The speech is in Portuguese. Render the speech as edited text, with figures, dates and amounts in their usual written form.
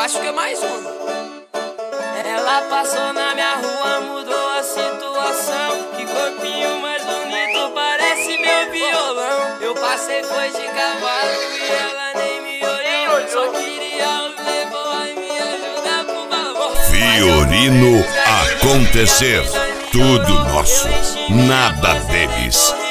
acho que é mais uma. Ela passou na minha rua, mudou a situação. Que corpinho mais bonito, parece meu violão. Eu passei, foi de cavalo e ela nem me olhou. Só queria o playboy me ajudar pro valor. Fiorino acontecer, tudo nosso, nada deles.